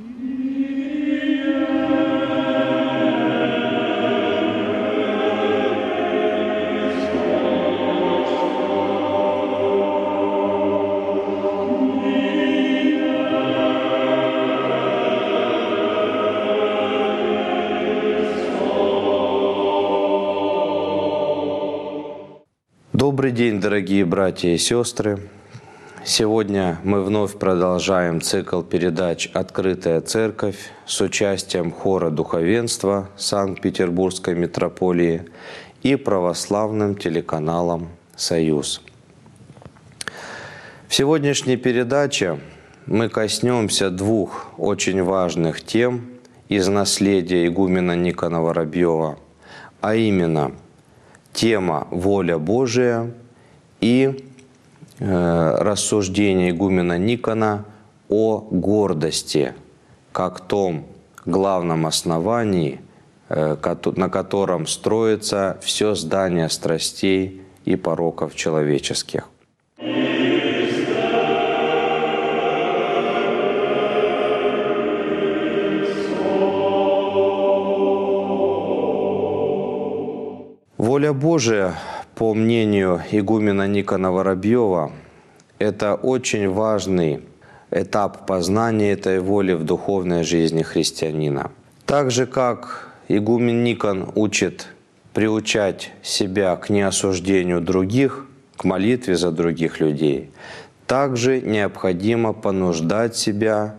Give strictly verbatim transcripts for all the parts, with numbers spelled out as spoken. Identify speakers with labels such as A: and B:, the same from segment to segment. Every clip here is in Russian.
A: Добрый день, дорогие братья и сестры! Сегодня мы вновь продолжаем цикл передач «Открытая церковь» с участием хора духовенства Санкт-Петербургской митрополии и православным телеканалом «Союз». В сегодняшней передаче мы коснемся двух очень важных тем из наследия игумена Никона Воробьева, а именно тема «Воля Божия» и э, рассуждение игумена Никона о гордости, как том главном основании, э, на котором строится все здание страстей и пороков человеческих. Воля Божия, по мнению игумена Никона Воробьева, это очень важный этап познания этой воли в духовной жизни христианина. Так же, как игумен Никон учит приучать себя к неосуждению других, к молитве за других людей, также необходимо понуждать себя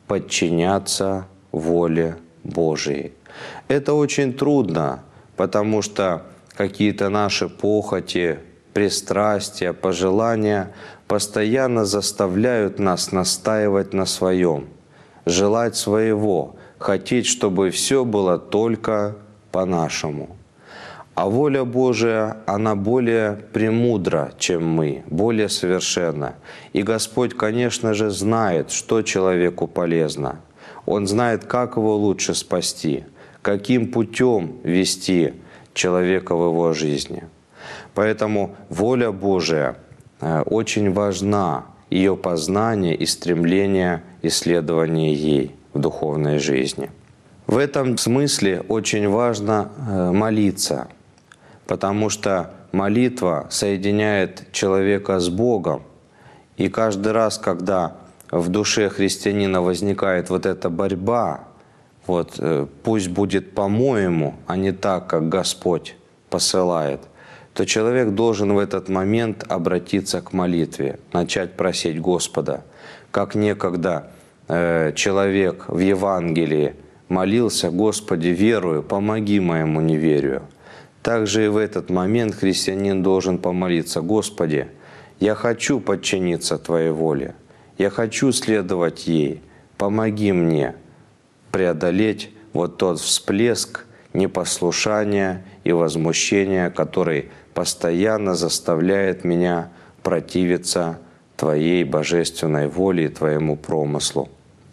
A: подчиняться воле Божией. Это очень трудно, потому что какие-то наши похоти, пристрастия, пожелания постоянно заставляют нас настаивать на своем, желать своего, хотеть, чтобы все было только по-нашему. А воля Божия, она более премудра, чем мы, более совершенна. И Господь, конечно же, знает, что человеку полезно. Он знает, как его лучше спасти, каким путем вести человека в его жизни. Поэтому воля Божия очень важна, ее познание и стремление исследования ей в духовной жизни. В этом смысле очень важно молиться, потому что молитва соединяет человека с Богом, и каждый раз, когда в душе христианина возникает вот эта борьба, вот пусть будет по-моему, а не так, как Господь посылает, то человек должен в этот момент обратиться к молитве, начать просить Господа. Как некогда э, человек в Евангелии молился: «Господи, верую, помоги моему неверию». Также и в этот момент христианин должен помолиться: «Господи, я хочу подчиниться Твоей воле, я хочу следовать ей, помоги мне преодолеть вот тот всплеск непослушания и возмущения, который постоянно заставляет меня противиться Твоей божественной воле и Твоему промыслу».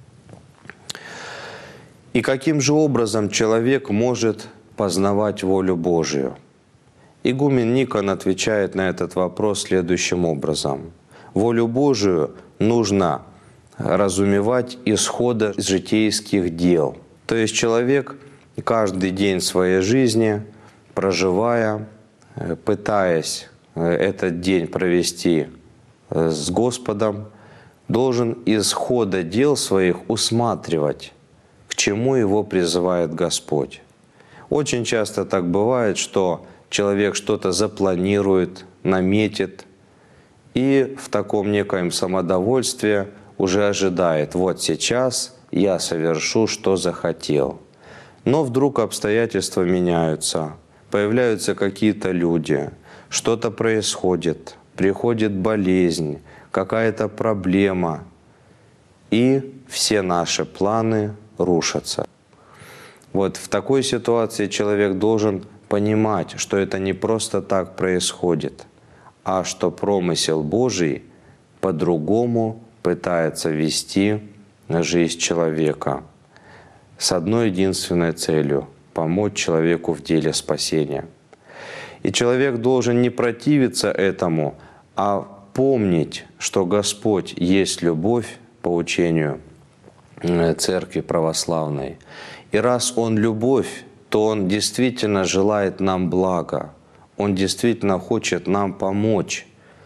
A: И каким же образом человек может познавать волю Божию? Игумен Никон отвечает на этот вопрос следующим образом. Волю Божию нужно разумевать исхода житейских дел. То есть человек каждый день своей жизни, проживая, пытаясь этот день провести с Господом, должен исхода дел своих усматривать, к чему его призывает Господь. Очень часто так бывает, что человек что-то запланирует, наметит, и в таком некоем самодовольстве уже ожидает: вот сейчас я совершу, что захотел. Но вдруг обстоятельства меняются, появляются какие-то люди, что-то происходит, приходит болезнь, какая-то проблема, и все наши планы рушатся. Вот в такой ситуации человек должен понимать, что это не просто так происходит, а что промысел Божий по-другому пытается вести жизнь человека с одной единственной целью — помочь человеку в деле спасения. И человек должен не противиться этому, а помнить, что Господь есть любовь по учению Церкви Православной. И раз Он любовь, то Он действительно желает нам блага. Он действительно хочет нам помочь,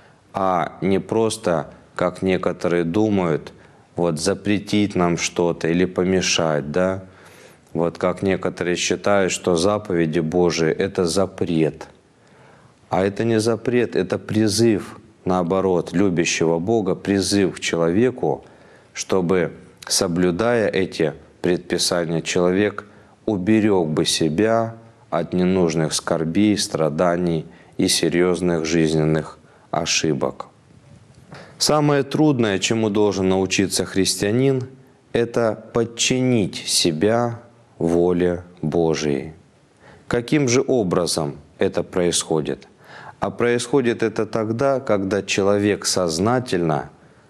A: а не просто, как некоторые думают, вот запретить нам что-то или помешать, да? Вот как некоторые считают, что заповеди Божии — это запрет. А это не запрет, это призыв, наоборот, любящего Бога, призыв к человеку, чтобы, соблюдая эти предписания, человек уберег бы себя от ненужных скорбей, страданий и серьезных жизненных ошибок. Самое трудное, чему должен научиться христианин, это подчинить себя воле Божией. Каким же образом это происходит? А происходит это тогда, когда человек сознательно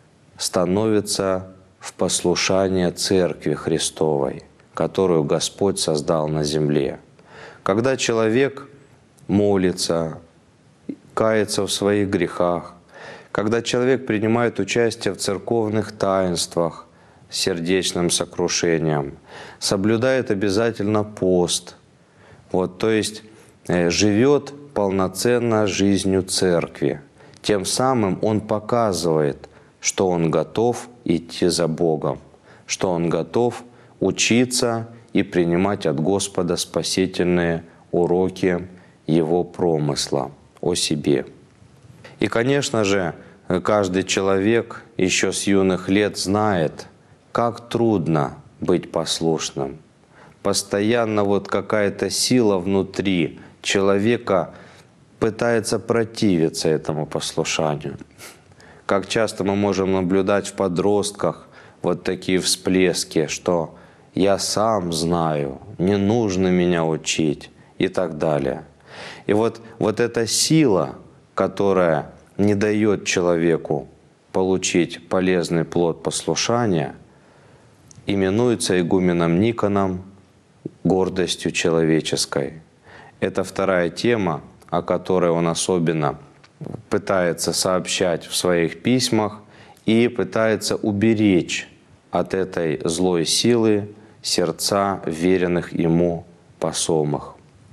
A: становится в послушание Церкви Христовой, которую Господь создал на земле. Когда человек молится, кается в своих грехах, когда человек принимает участие в церковных таинствах с сердечным сокрушением, соблюдает обязательно пост, вот, то есть э, живет полноценно жизнью Церкви. Тем самым он показывает, что он готов идти за Богом, что он готов учиться и принимать от Господа спасительные уроки Его промысла о себе. И, конечно же, каждый человек еще с юных лет знает, как трудно быть послушным. Постоянно вот какая-то сила внутри человека пытается противиться этому послушанию. Как часто мы можем наблюдать в подростках вот такие всплески, что «я сам знаю, не нужно меня учить» и так далее. И вот, вот эта сила, которая не дает человеку получить полезный плод послушания, именуется игуменом Никоном гордостью человеческой. Это вторая тема, о которой он особенно пытается сообщать в своих письмах и пытается уберечь от этой злой силы сердца веренных ему посомых.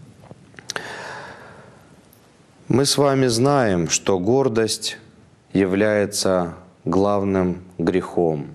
A: Мы с вами знаем, что гордость является главным грехом,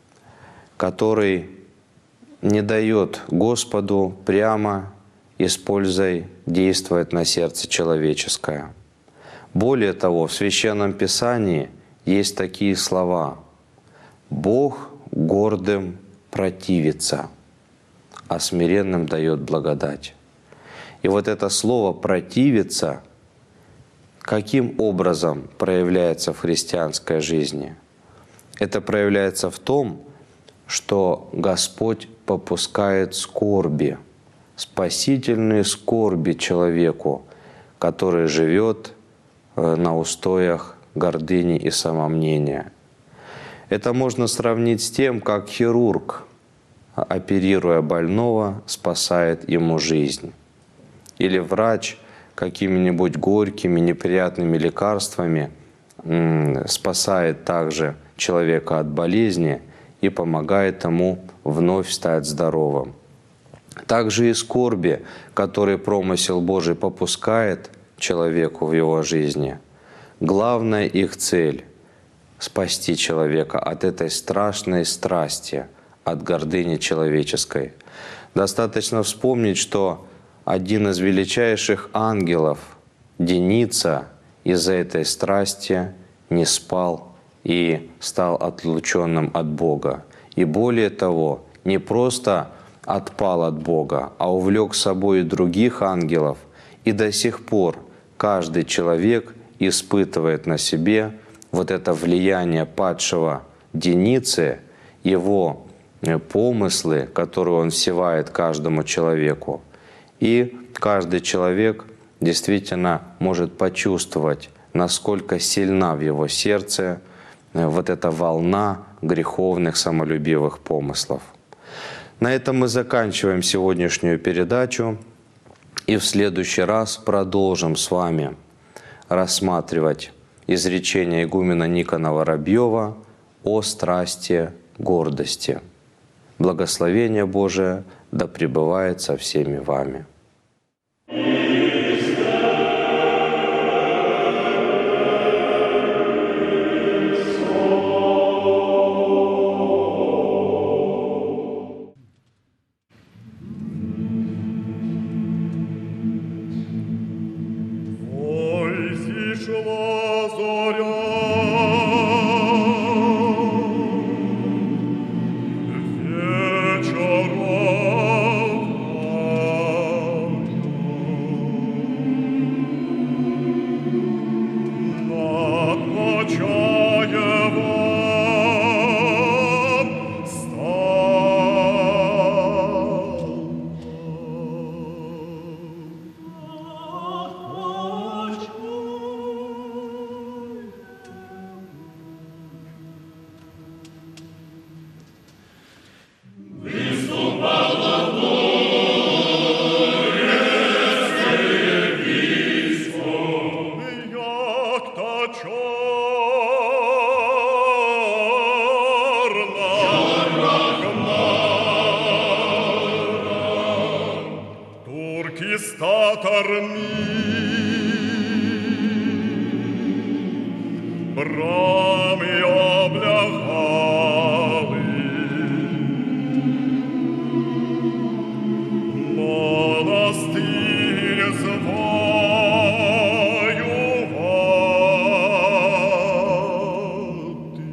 A: который не дает Господу прямо и с пользой действовать на сердце человеческое. Более того, в Священном Писании есть такие слова: «Бог гордым противится, а смиренным дает благодать». И вот это слово «противиться» каким образом проявляется в христианской жизни? Это проявляется в том, что Господь попускает скорби, спасительные скорби человеку, который живет на устоях гордыни и самомнения. Это можно сравнить с тем, как хирург, оперируя больного, спасает ему жизнь. Или врач какими-нибудь горькими, неприятными лекарствами спасает также человека от болезни и помогает ему вновь стать здоровым. Также и скорби, которые промысел Божий попускает человеку в его жизни, главная их цель — спасти человека от этой страшной страсти, от гордыни человеческой. Достаточно вспомнить, что один из величайших ангелов, Деница, из-за этой страсти не спал и стал отлученным от Бога. И более того, не просто отпал от Бога, а увлек с собой и других ангелов. И до сих пор каждый человек испытывает на себе вот это влияние падшего Деницы, его помыслы, которые он всевает каждому человеку. И каждый человек действительно может почувствовать, насколько сильна в его сердце вот эта волна греховных, самолюбивых помыслов. На этом мы заканчиваем сегодняшнюю передачу и в следующий раз продолжим с вами рассматривать изречение игумена Никона Воробьева о страсти гордости. Благословение Божие да пребывает со всеми вами.
B: Брами облягали, монастир звоювати.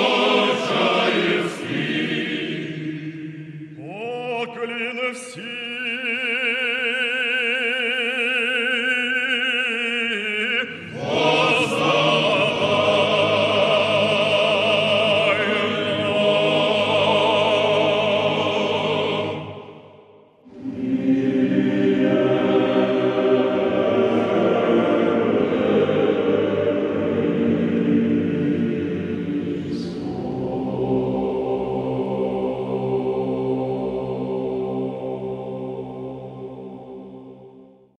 B: Поклін всі